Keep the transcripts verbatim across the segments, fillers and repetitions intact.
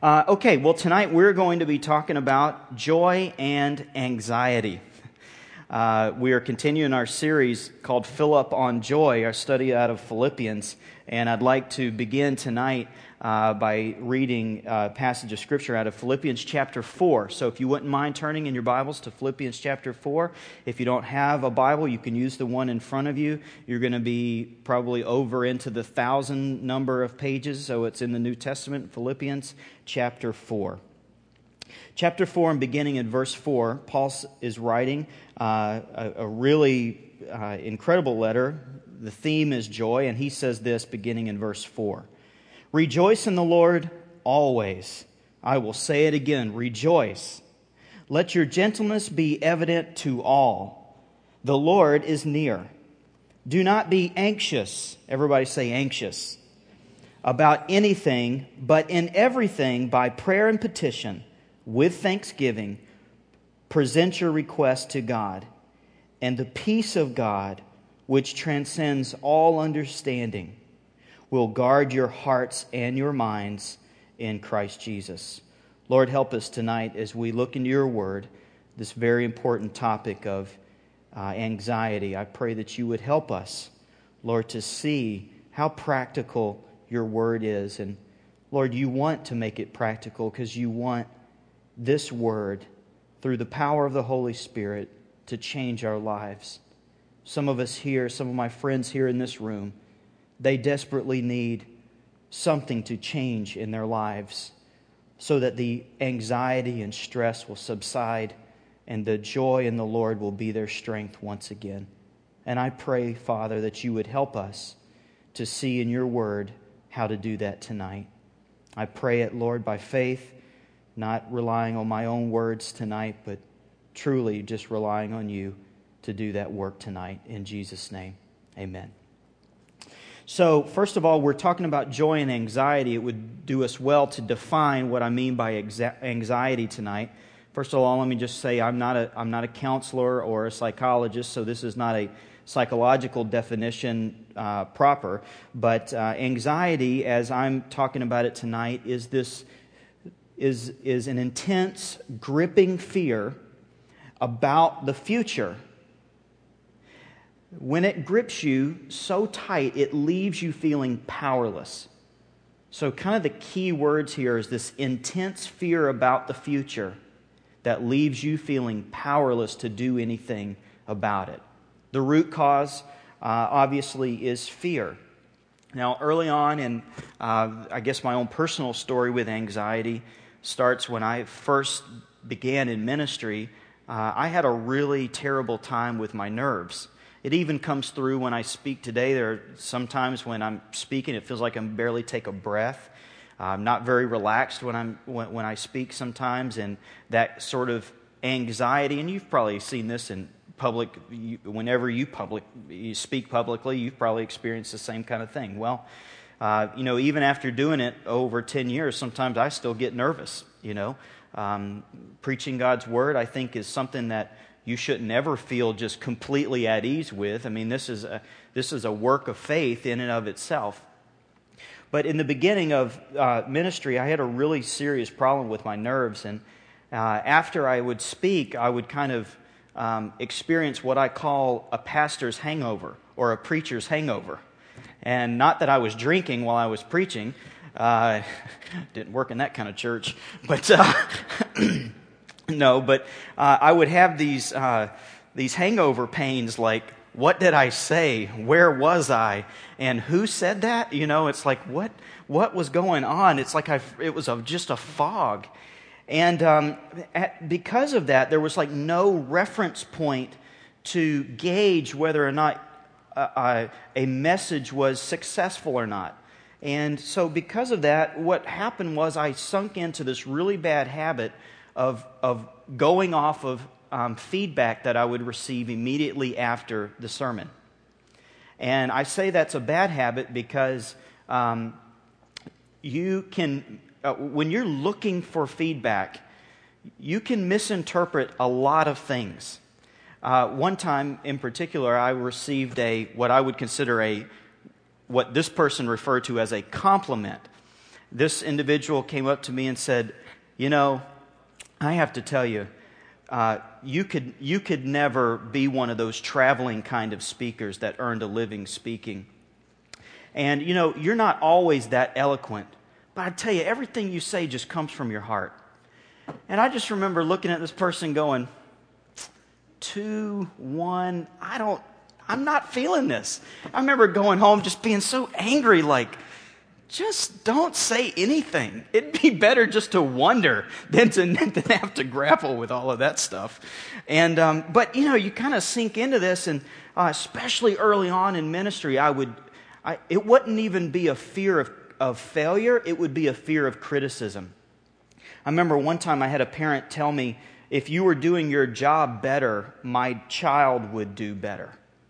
Uh, okay, well, tonight we're going to be talking about joy and anxiety. Uh, we are continuing our series called Fill Up on Joy, our study out of Philippians. And I'd like to begin tonight uh, by reading a passage of Scripture out of Philippians chapter four. So if you wouldn't mind turning in your Bibles to Philippians chapter four. If you don't have a Bible, you can use the one in front of you. You're going to be probably over into the thousand number of pages, so it's in the New Testament, Philippians chapter four. Chapter four, and beginning in verse four, Paul is writing uh, a, a really uh, incredible letter. The theme is joy, and he says this beginning in verse four. Rejoice in the Lord always. I will say it again, rejoice. Let your gentleness be evident to all. The Lord is near. Do not be anxious. Everybody say anxious. About anything, but in everything by prayer and petition, with thanksgiving, present your request to God, and the peace of God, which transcends all understanding, will guard your hearts and your minds in Christ Jesus. Lord, help us tonight as we look into your word, this very important topic of uh, anxiety. I pray that you would help us, Lord, to see how practical your word is. And Lord, you want to make it practical because you want this word, through the power of the Holy Spirit, to change our lives. Some of us here, some of my friends here in this room, they desperately need something to change in their lives so that the anxiety and stress will subside and the joy in the Lord will be their strength once again. And I pray, Father, that you would help us to see in your word how to do that tonight. I pray it, Lord, by faith, not relying on my own words tonight, but truly just relying on you to do that work tonight. In Jesus' name, amen. So, first of all, we're talking about joy and anxiety. It would do us well to define what I mean by exa- anxiety tonight. First of all, let me just say I'm not a I'm not a counselor or a psychologist, so this is not a psychological definition uh, proper. But uh, anxiety, as I'm talking about it tonight, is this is is an intense, gripping fear about the future. When it grips you so tight, it leaves you feeling powerless. So kind of the key words here is this intense fear about the future that leaves you feeling powerless to do anything about it. The root cause, uh, obviously, is fear. Now, early on, and uh, I guess my own personal story with anxiety starts when I first began in ministry. Uh, I had a really terrible time with my nerves. It even comes through when I speak today. There are sometimes when I'm speaking, it feels like I can barely take a breath. I'm not very relaxed when I'm when, when I speak sometimes, and that sort of anxiety. And you've probably seen this in public. You, whenever you public you speak publicly, you've probably experienced the same kind of thing. Well, uh, you know, even after doing it over ten years, sometimes I still get nervous. You know, um, preaching God's word, I think, is something that you shouldn't ever feel just completely at ease with. I mean, this is a this is a work of faith in and of itself. But in the beginning of uh, ministry, I had a really serious problem with my nerves, and uh, after I would speak, I would kind of um, experience what I call a pastor's hangover or a preacher's hangover. And not that I was drinking while I was preaching. Uh, didn't work in that kind of church, but. Uh, No, but uh, I would have these uh, these hangover pains like, what did I say? Where was I? And who said that? You know, it's like, what what was going on? It's like I it was a, just a fog. And um, at, because of that, there was like no reference point to gauge whether or not a, a message was successful or not. And so because of that, what happened was I sunk into this really bad habit of of going off of um, feedback that I would receive immediately after the sermon. And I say that's a bad habit because um, you can, uh, when you're looking for feedback, you can misinterpret a lot of things. Uh, one time in particular, I received a what I would consider a what this person referred to as a compliment. This individual came up to me and said, you know, I have to tell you, uh, you could you could never be one of those traveling kind of speakers that earned a living speaking. And, you know, you're not always that eloquent, but I tell you, everything you say just comes from your heart. And I just remember looking at this person going, two, one, I don't, I'm not feeling this. I remember going home just being so angry, like, just don't say anything. It'd be better just to wonder than to than have to grapple with all of that stuff. And um, but you know, you kind of sink into this, and uh, especially early on in ministry, I would, I, it wouldn't even be a fear of of failure. It would be a fear of criticism. I remember one time I had a parent tell me, if you were doing your job better, my child would do better.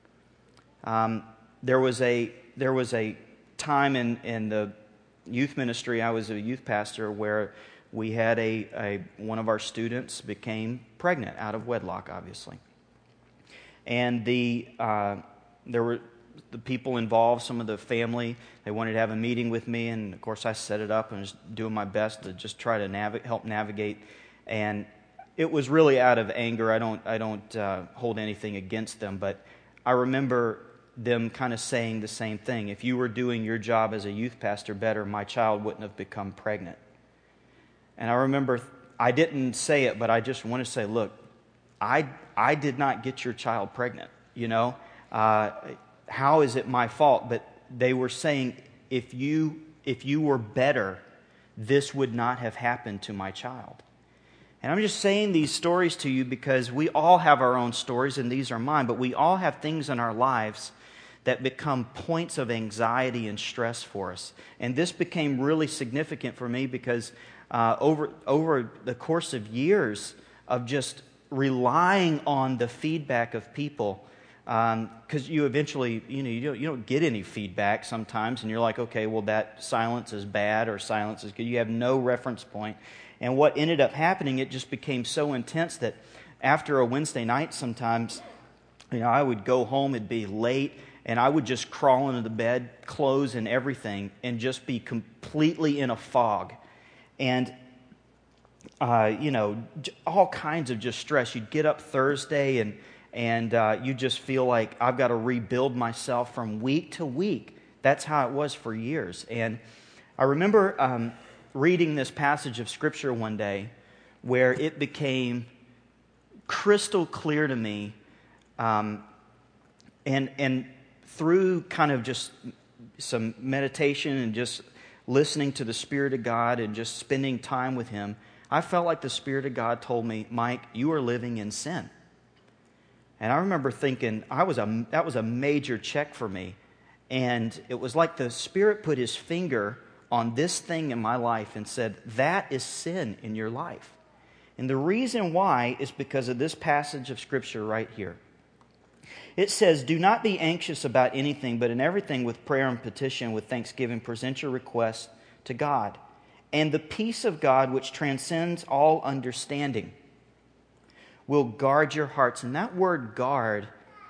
Um, there was a there was a time in, in the youth ministry, I was a youth pastor, where we had a, a one of our students became pregnant out of wedlock, obviously. And the uh, there were the people involved, some of the family, they wanted to have a meeting with me, and of course I set it up and was doing my best to just try to nav- help navigate. And it was really out of anger. I don't I don't uh, hold anything against them, but I remember them kind of saying the same thing. If you were doing your job as a youth pastor better, my child wouldn't have become pregnant. And I remember, I didn't say it, but I just want to say, look, I I did not get your child pregnant, you know. Uh, how is it my fault? But they were saying, if you if you were better, this would not have happened to my child. And I'm just saying these stories to you because we all have our own stories, and these are mine, but we all have things in our lives that become points of anxiety and stress for us. And this became really significant for me because uh, over over the course of years of just relying on the feedback of people, because um, you eventually, you know, you don't, you don't get any feedback sometimes, and you're like, okay, well, that silence is bad or silence is good. You have no reference point. And what ended up happening, it just became so intense that after a Wednesday night sometimes, you know, I would go home, it'd be late, and I would just crawl into the bed, clothes and everything, and just be completely in a fog. And, uh, you know, all kinds of just stress. You'd get up Thursday, and, and uh, you just feel like I've got to rebuild myself from week to week. That's how it was for years. And I remember um, reading this passage of Scripture one day where it became crystal clear to me, um, and and through kind of just some meditation and just listening to the Spirit of God and just spending time with Him, I felt like the Spirit of God told me, Mike, you are living in sin. And I remember thinking, I was a that was a major check for me. And it was like the Spirit put His finger on this thing in my life and said, that is sin in your life. And the reason why is because of this passage of Scripture right here. It says, do not be anxious about anything, but in everything with prayer and petition, with thanksgiving, present your requests to God. And the peace of God, which transcends all understanding, will guard your hearts. And that word guard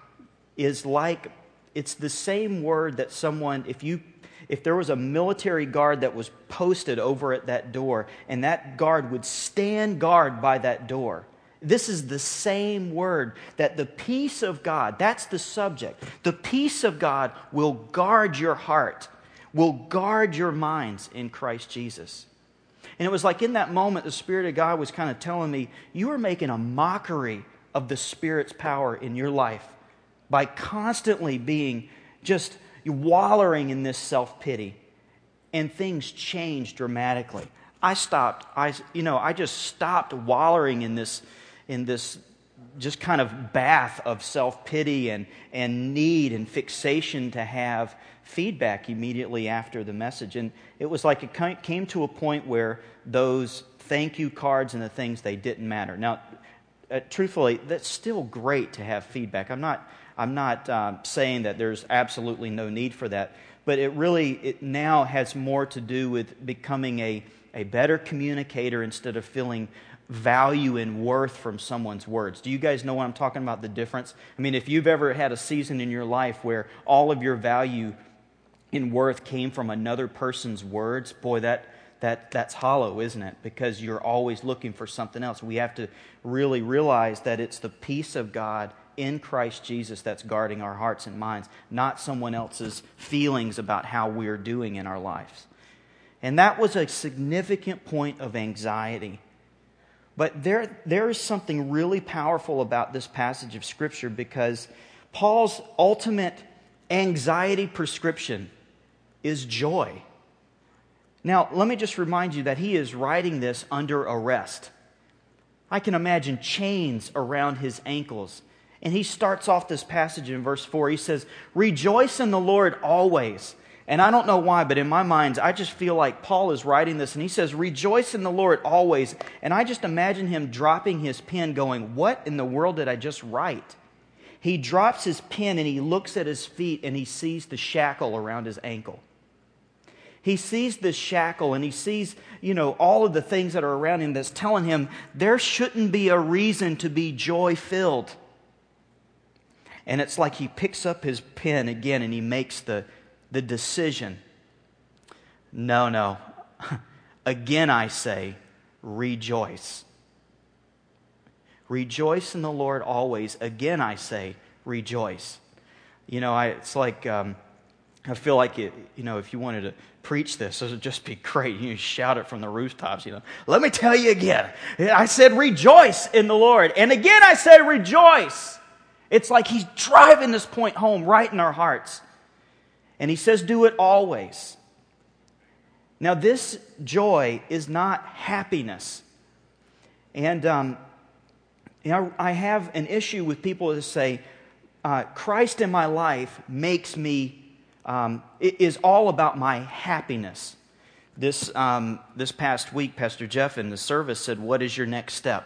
is like, it's the same word that someone, if you If there was a military guard that was posted over at that door, and that guard would stand guard by that door, this is the same word, that the peace of God, that's the subject. The peace of God will guard your heart, will guard your minds in Christ Jesus. And it was like in that moment, the Spirit of God was kind of telling me, you are making a mockery of the Spirit's power in your life by constantly being just wallowing in this self-pity. And things changed dramatically. I stopped, I, you know, I just stopped wallowing in this, in this just kind of bath of self-pity and, and need and fixation to have feedback immediately after the message. And it was like it came to a point where those thank you cards and the things, they didn't matter. Now, uh, truthfully, that's still great to have feedback. I'm not I'm not uh, saying that there's absolutely no need for that, but it really it now has more to do with becoming a, a better communicator instead of feeling value and worth from someone's words. Do you guys know what I'm talking about, the difference? I mean, if you've ever had a season in your life where all of your value and worth came from another person's words, boy, that that that's hollow, isn't it? Because you're always looking for something else. We have to really realize that it's the peace of God in Christ Jesus that's guarding our hearts and minds, not someone else's feelings about how we're doing in our lives. And that was a significant point of anxiety. But there, there is something really powerful about this passage of Scripture, because Paul's ultimate anxiety prescription is joy. Now, let me just remind you that he is writing this under arrest. I can imagine chains around his ankles. And he starts off this passage in verse four. He says, "Rejoice in the Lord always." And I don't know why, but in my mind, I just feel like Paul is writing this, and he says, "Rejoice in the Lord always." And I just imagine him dropping his pen going, "What in the world did I just write?" He drops his pen and he looks at his feet and he sees the shackle around his ankle. He sees this shackle and he sees, you know, all of the things that are around him that's telling him there shouldn't be a reason to be joy-filled. And it's like he picks up his pen again and he makes the, the decision. No, no. Again I say, rejoice. Rejoice in the Lord always. Again I say, rejoice. You know, I, it's like, um, I feel like, it, you know, if you wanted to preach this, it would just be great. You shout it from the rooftops, you know. Let me tell you again. I said rejoice in the Lord. And again I say rejoice. It's like he's driving this point home right in our hearts. And he says do it always. Now this joy is not happiness. And, um, you know, I have an issue with people that say, uh, Christ in my life makes me, um, it is all about my happiness. This, um, this past week, Pastor Jeff in the service said, "What is your next step?"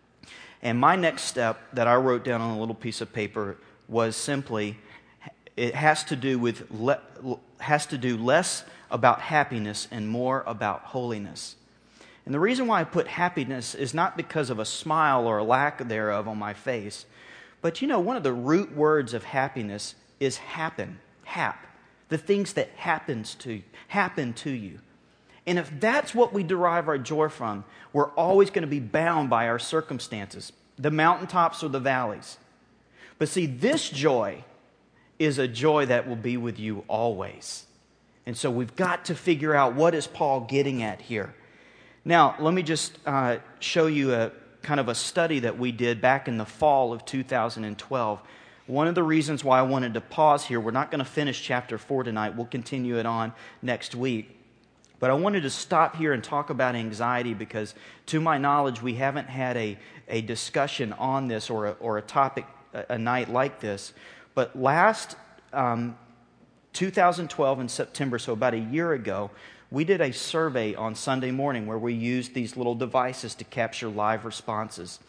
And my next step that I wrote down on a little piece of paper was simply, it has to do with, le- has to do less about happiness and more about holiness. And the reason why I put happiness is not because of a smile or a lack thereof on my face. But you know, one of the root words of happiness is happen, hap. The things that happens to happen to you. And if that's what we derive our joy from, we're always going to be bound by our circumstances, the mountaintops or the valleys. But see, this joy is a joy that will be with you always. And so we've got to figure out, what is Paul getting at here? Now, let me just uh, show you a kind of a study that we did back in the fall of two thousand twelve. One of the reasons why I wanted to pause here, we're not going to finish chapter four tonight. We'll continue it on next week. But I wanted to stop here and talk about anxiety because, to my knowledge, we haven't had a, a discussion on this or a, or a topic, a, a night like this. But last um, two thousand twelve in September, so about a year ago, we did a survey on Sunday morning where we used these little devices to capture live responses.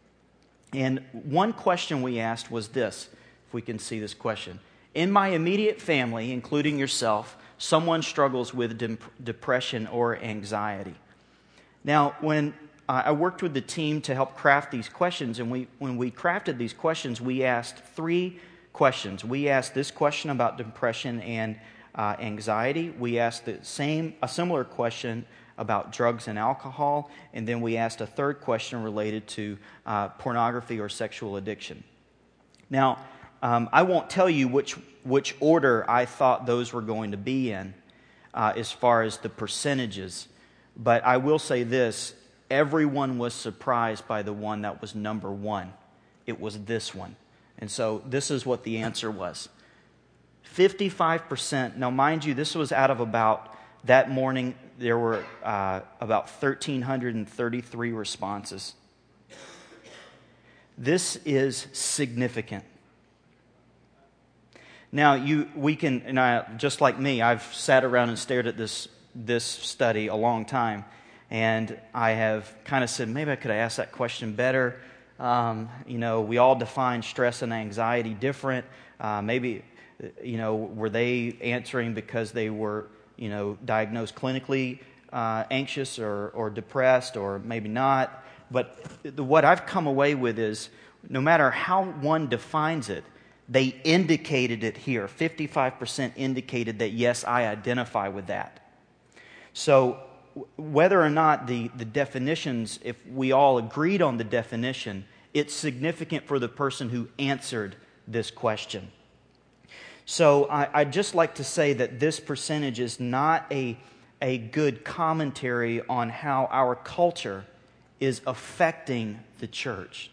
And one question we asked was this, if we can see this question. In my immediate family, including yourself, someone struggles with de- depression or anxiety. Now, when uh, I worked with the team to help craft these questions, and we when we crafted these questions, we asked three questions. We asked this question about depression and uh, anxiety. We asked the same, a similar question about drugs and alcohol, and then we asked a third question related to uh, pornography or sexual addiction. Now, um, I won't tell you which which order I thought those were going to be in uh, as far as the percentages, but I will say this, everyone was surprised by the one that was number one. It was this one. And so this is what the answer was. fifty-five percent, now mind you, this was out of about, that morning there were uh, about one thousand three hundred thirty-three responses. This is significant. Now, you, we can, and I, just like me, I've sat around and stared at this this study a long time, and I have kind of said, maybe I could have asked that question better. Um, you know, we all define stress and anxiety different. Uh, maybe, you know, were they answering because they were, you know, diagnosed clinically uh, anxious or, or depressed, or maybe not? But the, what I've come away with is, no matter how one defines it, they indicated it here. fifty-five percent indicated that, yes, I identify with that. So whether or not the, the definitions, if we all agreed on the definition, it's significant for the person who answered this question. So I, I'd just like to say that this percentage is not a, a good commentary on how our culture is affecting the church.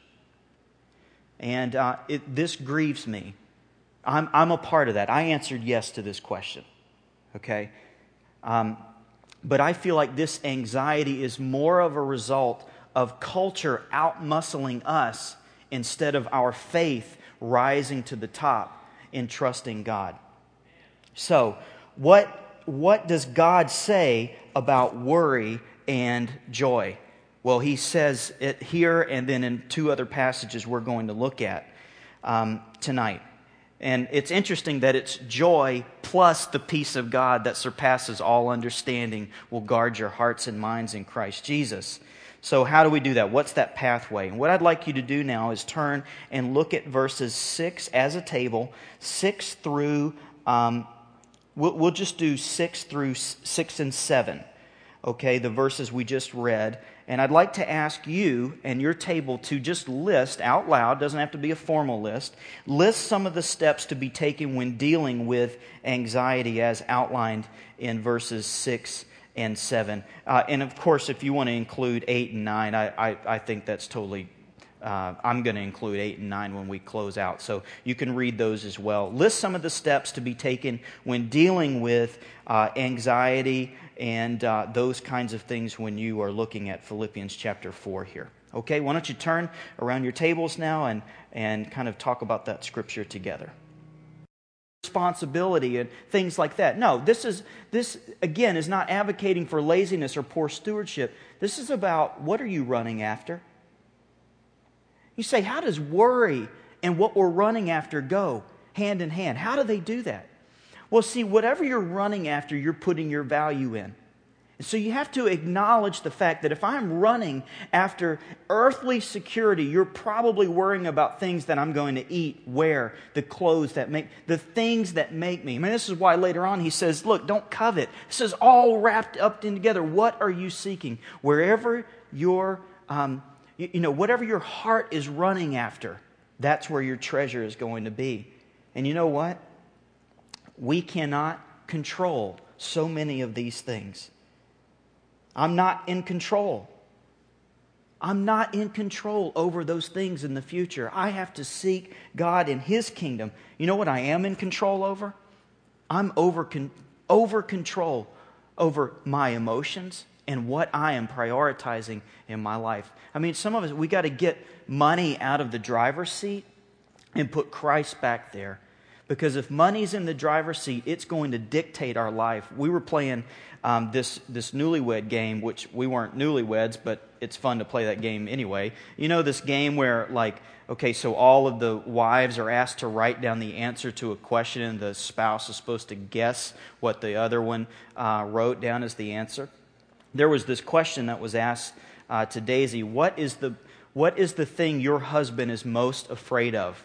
And uh, it, this grieves me. I'm, I'm a part of that. I answered yes to this question. Okay? Um, but I feel like this anxiety is more of a result of culture outmuscling us instead of our faith rising to the top in trusting God. So, what, what does God say about worry and joy? Well, He says it here and then in two other passages we're going to look at um, tonight. And it's interesting that it's joy plus the peace of God that surpasses all understanding will guard your hearts and minds in Christ Jesus. So how do we do that? What's that pathway? And what I'd like you to do now is turn and look at verses six as a table, six through, um, we'll, we'll just do six through six and seven. Okay, the verses we just read. And I'd like to ask you and your table to just list out loud, doesn't have to be a formal list, list some of the steps to be taken when dealing with anxiety as outlined in verses six and seven. Uh, and of course, if you want to include eight and nine, I, I, I think that's totally, uh, I'm going to include eight and nine when we close out. So you can read those as well. List some of the steps to be taken when dealing with uh, anxiety and uh, those kinds of things when you are looking at Philippians chapter four here. Okay, why don't you turn around your tables now and, and kind of talk about that scripture together. Responsibility and things like that. No, this is this again is not advocating for laziness or poor stewardship. This is about what are you running after? You say, how does worry and what we're running after go hand in hand? How do they do that? Well, see, whatever you're running after, you're putting your value in. And so you have to acknowledge the fact that if I'm running after earthly security, you're probably worrying about things that I'm going to eat, wear, the clothes that make, the things that make me. I mean, this is why later on he says, look, don't covet. This is all wrapped up in together. What are you seeking? Wherever your, um, you, you know, whatever your heart is running after, that's where your treasure is going to be. And you know what? We cannot control so many of these things. I'm not in control. I'm not in control over those things in the future. I have to seek God in His kingdom. You know what I am in control over? I'm over, over control over my emotions and what I am prioritizing in my life. I mean, some of us, we got to get money out of the driver's seat and put Christ back there. Because if money's in the driver's seat, it's going to dictate our life. We were playing um, this this newlywed game, which we weren't newlyweds, but it's fun to play that game anyway. You know this game where, like, okay, so all of the wives are asked to write down the answer to a question, and the spouse is supposed to guess what the other one uh, wrote down as the answer. There was this question that was asked uh, to Daisy: What is the what is the thing your husband is most afraid of?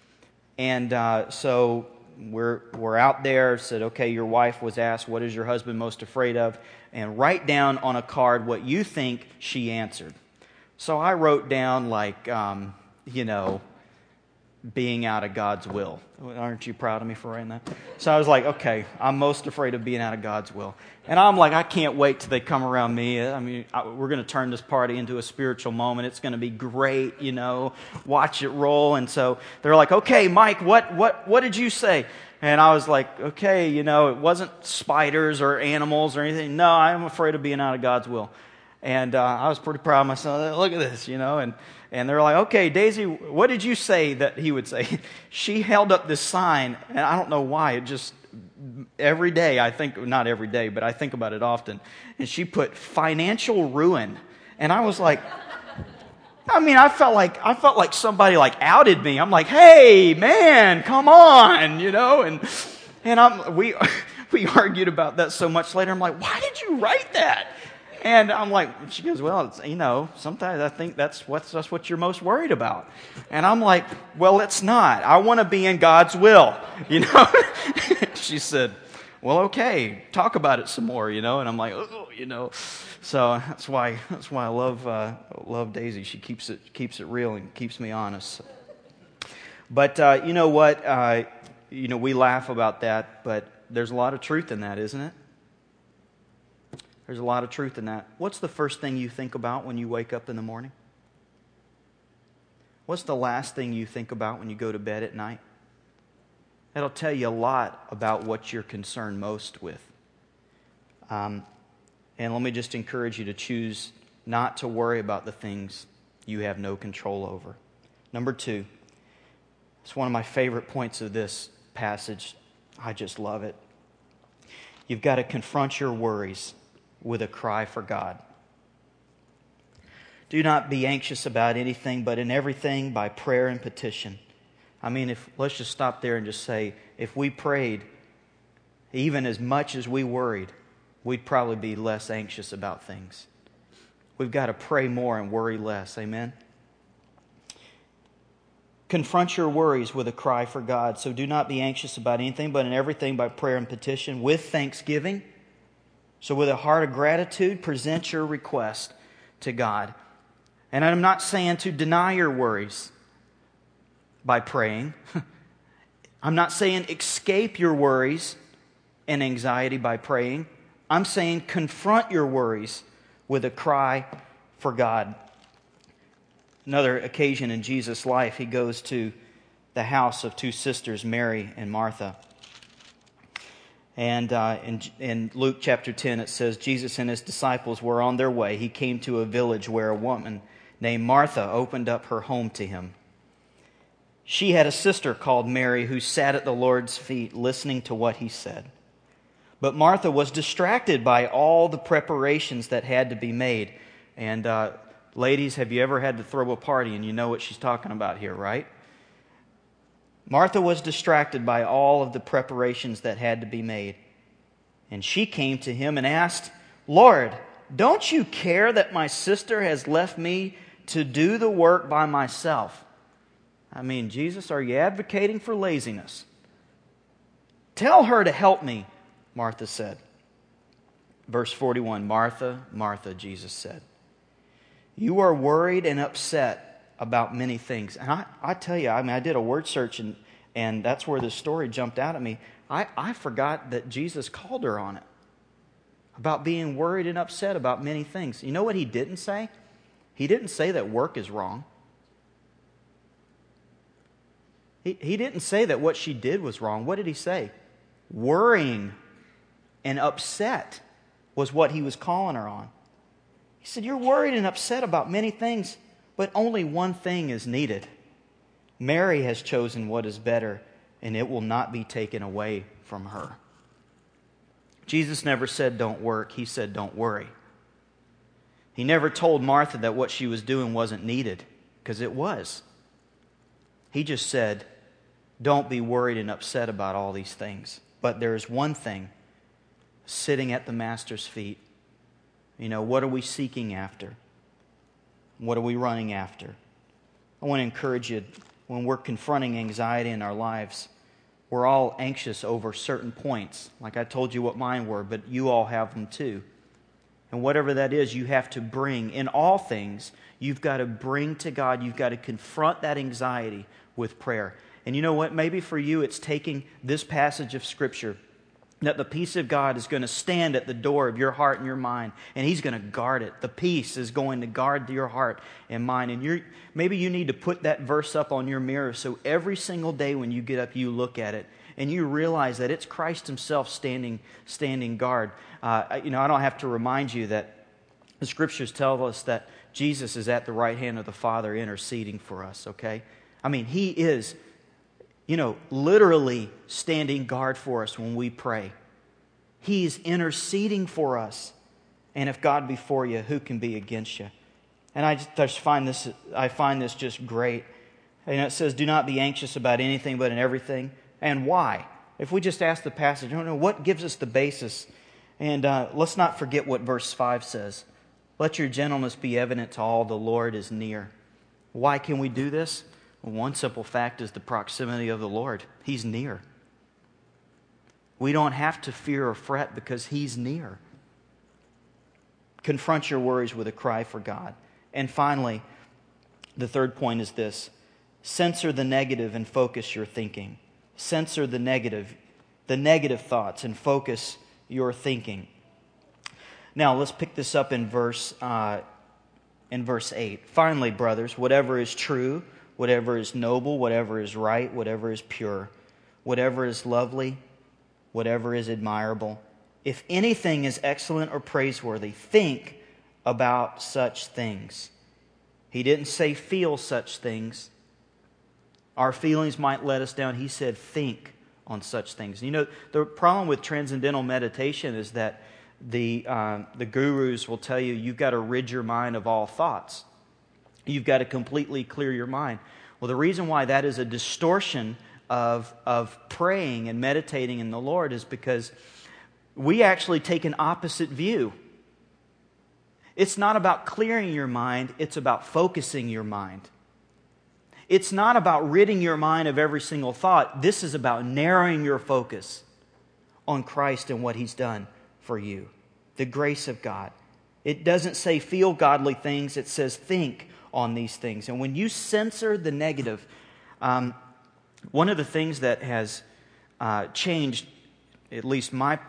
And uh, so we're we're out there, said, okay, your wife was asked, what is your husband most afraid of? And write down on a card what you think she answered. So I wrote down, like, um, you know, being out of God's will. Aren't you proud of me for writing that? So I was like, okay, I'm most afraid of being out of God's will. And I'm like, I can't wait till they come around me. I mean, I, we're going to turn this party into a spiritual moment. It's going to be great, you know, watch it roll. And so they're like, okay, Mike, what, what, what did you say? And I was like, okay, you know, it wasn't spiders or animals or anything. No, I'm afraid of being out of God's will. And uh, I was pretty proud of myself. Look at this, you know, and And they're like, okay, Daisy, what did you say that he would say? She held up this sign, and I don't know why. It just, every day, I think, not every day, but I think about it often. And she put financial ruin. And I was like, I mean, I felt like, I felt like somebody like outed me. I'm like, hey, man, come on, you know? And, and I'm, we, we argued about that so much later. I'm like, why did you write that? And I'm like, she goes, well, it's, you know, sometimes I think that's what, that's what you're most worried about. And I'm like, well, it's not. I want to be in God's will, you know. She said, well, okay, talk about it some more, you know. And I'm like, oh, you know. So that's why that's why I love uh, love Daisy. She keeps it keeps it real and keeps me honest. But uh, you know what? Uh, you know, we laugh about that, but there's a lot of truth in that, isn't it? There's a lot of truth in that. What's the first thing you think about when you wake up in the morning? What's the last thing you think about when you go to bed at night? That'll tell you a lot about what you're concerned most with. Um, and let me just encourage you to choose not to worry about the things you have no control over. Number two, it's one of my favorite points of this passage. I just love it. You've got to confront your worries with a cry for God. Do not be anxious about anything, but in everything by prayer and petition. I mean, if let's just stop there and just say, if we prayed even as much as we worried, we'd probably be less anxious about things. We've got to pray more and worry less. Amen? Confront your worries with a cry for God. So do not be anxious about anything, but in everything by prayer and petition with thanksgiving. So with a heart of gratitude, present your request to God. And I'm not saying to deny your worries by praying. I'm not saying escape your worries and anxiety by praying. I'm saying confront your worries with a cry for God. Another occasion in Jesus' life, he goes to the house of two sisters, Mary and Martha. And uh, in, in Luke chapter ten, it says, Jesus and his disciples were on their way. He came to a village where a woman named Martha opened up her home to him. She had a sister called Mary who sat at the Lord's feet listening to what he said. But Martha was distracted by all the preparations that had to be made. And uh, ladies, have you ever had to throw a party? And you know what she's talking about here, right? Martha was distracted by all of the preparations that had to be made. And she came to him and asked, Lord, don't you care that my sister has left me to do the work by myself? I mean, Jesus, are you advocating for laziness? Tell her to help me, Martha said. Verse forty-one, Martha, Martha, Jesus said, you are worried and upset about many things. And I, I tell you, I mean, I did a word search and, and that's where this story jumped out at me. I, I forgot that Jesus called her on it. About being worried and upset about many things. You know what he didn't say? He didn't say that work is wrong. He, he didn't say that what she did was wrong. What did he say? Worrying and upset was what he was calling her on. He said, you're worried and upset about many things, but only one thing is needed. Mary has chosen what is better, and it will not be taken away from her. Jesus never said don't work. He said don't worry. He never told Martha that what she was doing wasn't needed, because it was. He just said, don't be worried and upset about all these things. But there is one thing, sitting at the Master's feet. You know, what are we seeking after? What are we running after? I want to encourage you, when we're confronting anxiety in our lives, we're all anxious over certain points. Like I told you what mine were, but you all have them too. And whatever that is, you have to bring, in all things, you've got to bring to God, you've got to confront that anxiety with prayer. And you know what? Maybe for you it's taking this passage of Scripture, that the peace of God is going to stand at the door of your heart and your mind, and He's going to guard it. The peace is going to guard your heart and mind. And you're, maybe you need to put that verse up on your mirror so every single day when you get up, you look at it and you realize that it's Christ Himself standing standing guard. Uh, you know, I don't have to remind you that the Scriptures tell us that Jesus is at the right hand of the Father interceding for us, okay? I mean, He is, you know, literally standing guard for us when we pray. He's interceding for us. And if God be for you, who can be against you? And I just find this, I find this just great. And it says, do not be anxious about anything but in everything. And why? If we just ask the passage, I don't know, what gives us the basis? And uh, let's not forget what verse five says. Let your gentleness be evident to all, the Lord is near. Why can we do this? Well, one simple fact is the proximity of the Lord. He's near. We don't have to fear or fret because He's near. Confront your worries with a cry for God. And finally, the third point is this. Censor the negative and focus your thinking. Censor the negative, the negative thoughts, and focus your thinking. Now, let's pick this up in verse uh, in verse eight. Finally, brothers, whatever is true, whatever is noble, whatever is right, whatever is pure, whatever is lovely, whatever is admirable, if anything is excellent or praiseworthy, think about such things. He didn't say feel such things. Our feelings might let us down. He said think on such things. You know, the problem with transcendental meditation is that the uh, the gurus will tell you you've got to rid your mind of all thoughts. You've got to completely clear your mind. Well, the reason why that is a distortion of of praying and meditating in the Lord is because we actually take an opposite view. It's not about clearing your mind, it's about focusing your mind. It's not about ridding your mind of every single thought. This is about narrowing your focus on Christ and what He's done for you. The grace of God. It doesn't say feel godly things, it says think on these things. And when you censor the negative, um, one of the things that has uh, changed, at least my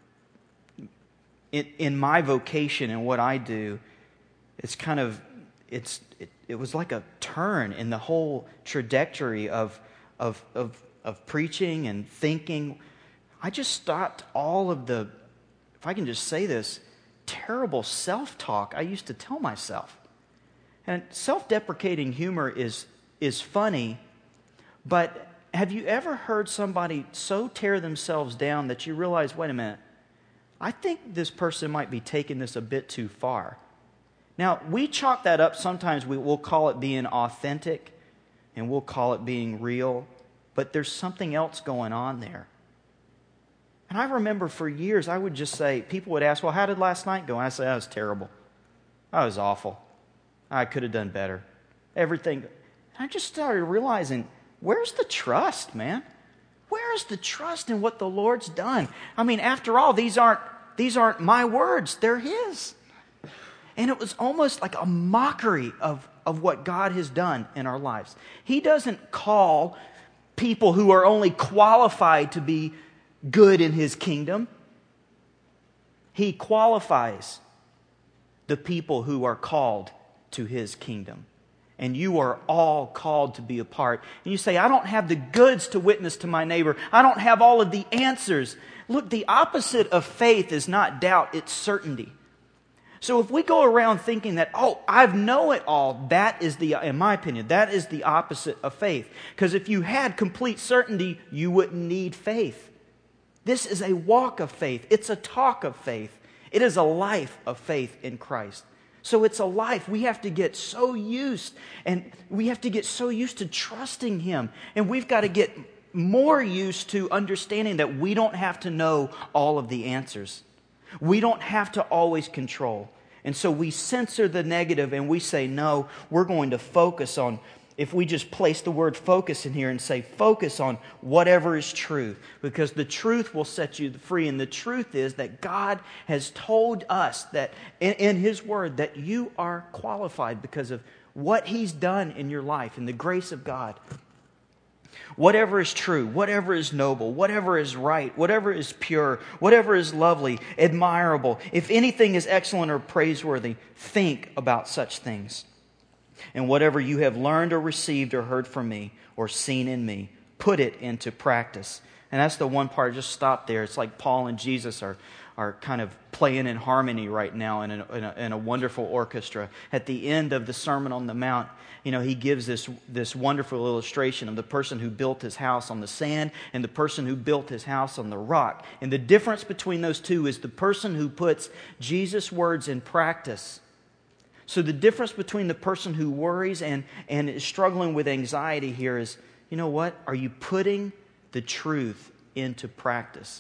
in, in my vocation and what I do, it's kind of it's it, it was like a turn in the whole trajectory of of of of preaching and thinking. I just stopped all of the, if I can just say this, terrible self-talk I used to tell myself. And self-deprecating humor is is funny, but have you ever heard somebody so tear themselves down that you realize, wait a minute, I think this person might be taking this a bit too far. Now, we chalk that up, sometimes we, we'll call it being authentic, and we'll call it being real, but there's something else going on there. And I remember for years, I would just say, people would ask, well, how did last night go? And I say, that was terrible. That was awful. I could have done better. Everything. I just started realizing, where's the trust, man? Where's the trust in what the Lord's done? I mean, after all, these aren't these aren't my words, they're His. And it was almost like a mockery of, of what God has done in our lives. He doesn't call people who are only qualified to be good in His kingdom. He qualifies the people who are called to His kingdom. And you are all called to be a part. And you say, I don't have the goods to witness to my neighbor. I don't have all of the answers. Look, the opposite of faith is not doubt, it's certainty. So if we go around thinking that, oh, I know it all, that is the, in my opinion, that is the opposite of faith. Because if you had complete certainty, you wouldn't need faith. This is a walk of faith. It's a talk of faith. It is a life of faith in Christ. So it's a life. We have to get so used, and we have to get so used to trusting Him. And we've got to get more used to understanding that we don't have to know all of the answers. We don't have to always control. And so we censor the negative and we say, no, we're going to focus on, if we just place the word focus in here and say, focus on whatever is truth, because the truth will set you free. And the truth is that God has told us that in, in His Word that you are qualified because of what He's done in your life and the grace of God. Whatever is true, whatever is noble, whatever is right, whatever is pure, whatever is lovely, admirable, if anything is excellent or praiseworthy, think about such things. And whatever you have learned or received or heard from me or seen in me, put it into practice. And that's the one part, just stop there. It's like Paul and Jesus are, are kind of playing in harmony right now in a, in, a, in a wonderful orchestra. At the end of the Sermon on the Mount, you know, he gives this, this wonderful illustration of the person who built his house on the sand and the person who built his house on the rock. And the difference between those two is the person who puts Jesus' words in practice. So the difference between the person who worries and, and is struggling with anxiety here is, you know what? Are you putting the truth into practice?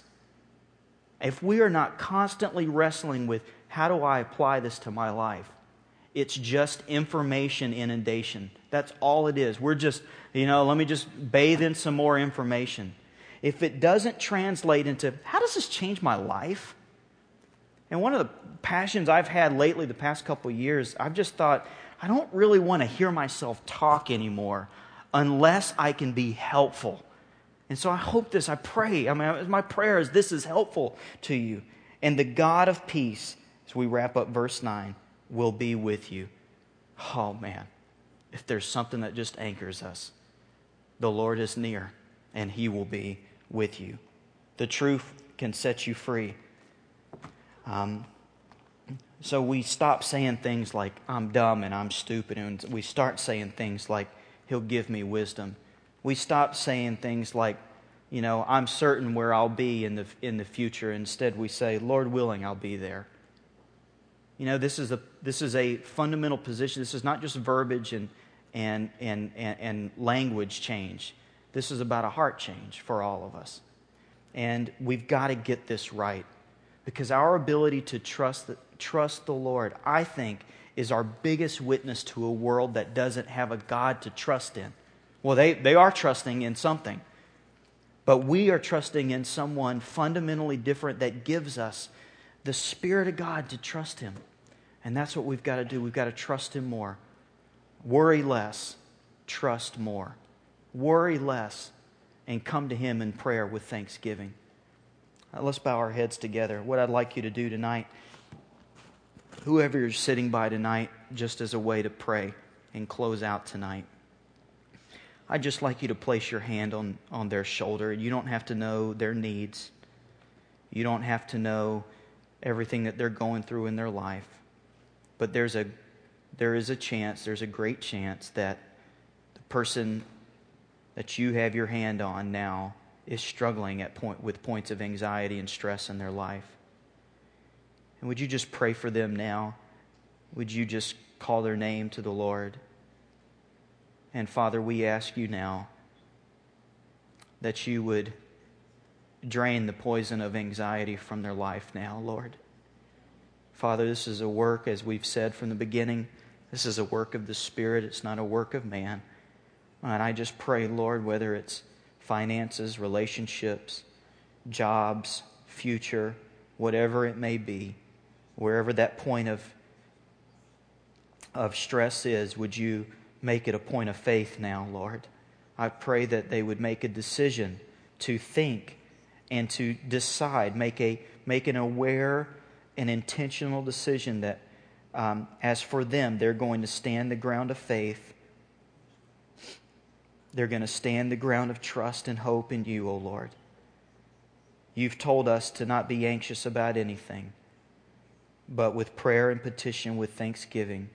If we are not constantly wrestling with, how do I apply this to my life? It's just information inundation. That's all it is. We're just, you know, let me just bathe in some more information. if it doesn't translate into, how does this change my life? And one of the passions I've had lately the past couple of years, I've just thought, I don't really want to hear myself talk anymore unless I can be helpful. And so I hope this, I pray, I mean, my prayer is this is helpful to you. And the God of peace, as we wrap up verse nine, will be with you. Oh man, if there's something that just anchors us, the Lord is near and He will be with you. The truth can set you free. Um, so we stop saying things like, I'm dumb and I'm stupid, and we start saying things like, He'll give me wisdom. We stop saying things like, you know, I'm certain where I'll be in the in the future. Instead, we say, Lord willing, I'll be there. You know, this is a this is a fundamental position. This is not just verbiage and and and and, and language change. This is about a heart change for all of us. And we've got to get this right, because our ability to trust the, trust the Lord, I think, is our biggest witness to a world that doesn't have a God to trust in. Well, they, they are trusting in something, but we are trusting in someone fundamentally different that gives us the Spirit of God to trust Him. And that's what we've got to do. We've got to trust Him more. Worry less, trust more. Worry less, and come to Him in prayer with thanksgiving. Now, let's bow our heads together. What I'd like you to do tonight, whoever you're sitting by tonight, just as a way to pray and close out tonight, I'd just like you to place your hand on, on their shoulder. You don't have to know their needs. You don't have to know everything that they're going through in their life. But there's a there is a chance, there's a great chance that the person that you have your hand on now is struggling at point with points of anxiety and stress in their life. And would you just pray for them now? Would you just call their name to the Lord? And Father, we ask you now that you would drain the poison of anxiety from their life now, Lord. Father, this is a work, as we've said from the beginning, this is a work of the Spirit. It's not a work of man. And I just pray, Lord, whether it's finances, relationships, jobs, future, whatever it may be, wherever that point of, of stress is, would you make it a point of faith now, Lord. I pray that they would make a decision to think and to decide, make a make an aware and intentional decision that um, as for them, they're going to stand the ground of faith. They're going to stand the ground of trust and hope in you, O Lord. You've told us to not be anxious about anything, but with prayer and petition, with thanksgiving,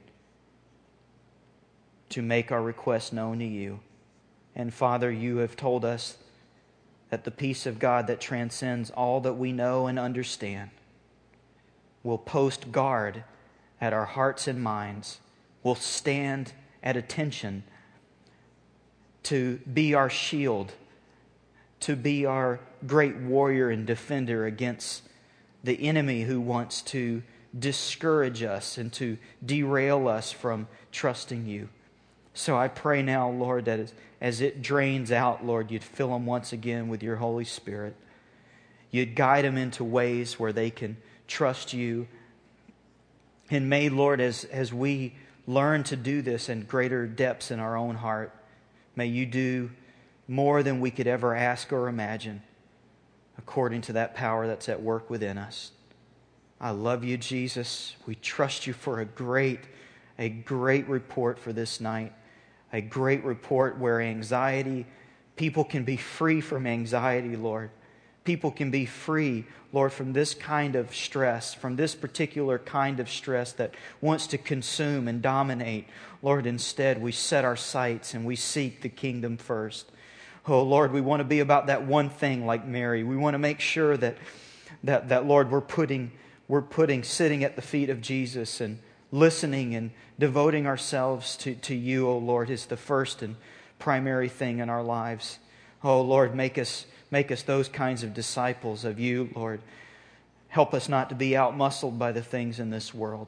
to make our requests known to you. And Father, you have told us that the peace of God that transcends all that we know and understand will post guard at our hearts and minds, will stand at attention to be our shield, to be our great warrior and defender against the enemy who wants to discourage us and to derail us from trusting you. So I pray now, Lord, that as, as it drains out, Lord, you'd fill them once again with your Holy Spirit. You'd guide them into ways where they can trust you. And may, Lord, as, as we learn to do this in greater depths in our own heart, may you do more than we could ever ask or imagine, according to that power that's at work within us. I love you, Jesus. We trust you for a great, a great report for this night. A great report where anxiety, people can be free from anxiety, Lord. People can be free, Lord, from this kind of stress, from this particular kind of stress that wants to consume and dominate. Lord, instead, we set our sights and we seek the kingdom first. Oh, Lord, we want to be about that one thing like Mary. We want to make sure that, that, that Lord, we're putting, we're putting, sitting at the feet of Jesus and listening and devoting ourselves to, to you, O Lord, is the first and primary thing in our lives. Oh, Lord, make us make us those kinds of disciples of you, Lord. Help us not to be outmuscled by the things in this world.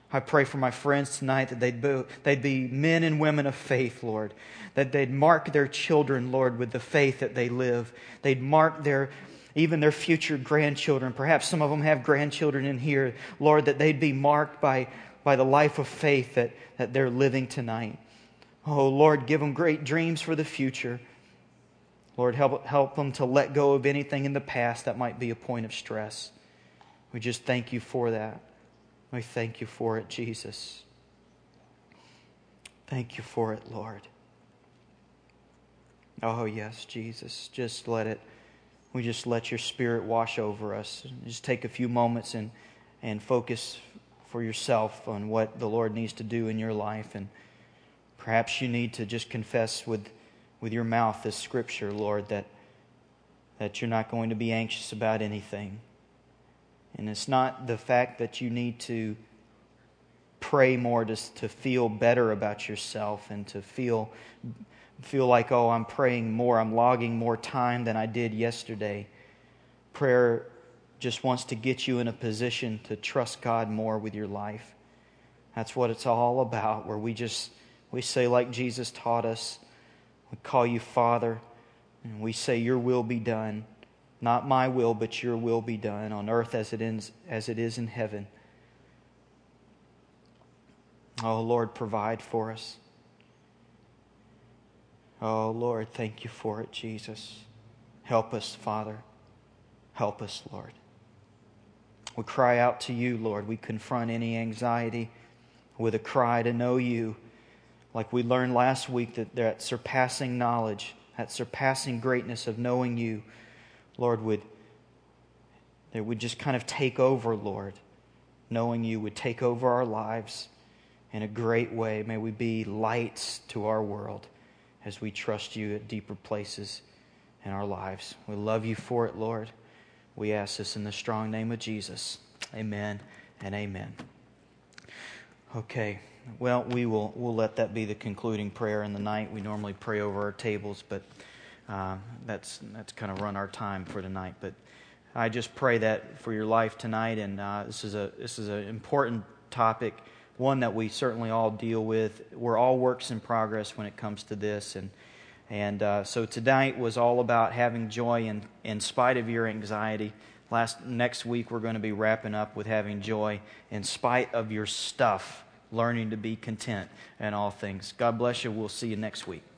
I pray for my friends tonight that they'd be, they'd be men and women of faith, Lord. That they'd mark their children, Lord, with the faith that they live. They'd mark their even their future grandchildren. Perhaps some of them have grandchildren in here, Lord, that they'd be marked by, by the life of faith that, that they're living tonight. Oh, Lord, give them great dreams for the future. Lord, help, help them to let go of anything in the past that might be a point of stress. We just thank you for that. We thank you for it, Jesus. Thank you for it, Lord. Oh, yes, Jesus. Just let it, we just let your Spirit wash over us. Just take a few moments and, and focus for yourself on what the Lord needs to do in your life. And perhaps you need to just confess with, with your mouth this scripture, Lord, that, that you're not going to be anxious about anything. And it's not the fact that you need to pray more to, to feel better about yourself and to feel feel like, oh, I'm praying more, I'm logging more time than I did yesterday. Prayer just wants to get you in a position to trust God more with your life. That's what it's all about, where we just, we say like Jesus taught us, we call you Father, and we say your will be done. Not my will, but your will be done on earth as it is, as it is in heaven. Oh, Lord, provide for us. Oh, Lord, thank you for it, Jesus. Help us, Father. Help us, Lord. We cry out to you, Lord. We confront any anxiety with a cry to know you. Like we learned last week, that that surpassing knowledge, that surpassing greatness of knowing you, Lord, would, that would just kind of take over, Lord. Knowing you would take over our lives in a great way. May we be lights to our world as we trust you at deeper places in our lives. We love you for it, Lord. We ask this in the strong name of Jesus. Amen and amen. Okay, well, we will we'll let that be the concluding prayer in the night. We normally pray over our tables, but uh, that's that's kind of run our time for tonight. But I just pray that for your life tonight, and uh, this is a this is an important topic, one that we certainly all deal with. We're all works in progress when it comes to this, and and uh, so tonight was all about having joy in in spite of your anxiety. Last next week we're going to be wrapping up with having joy in spite of your stuff, learning to be content in all things. God bless you. We'll see you next week.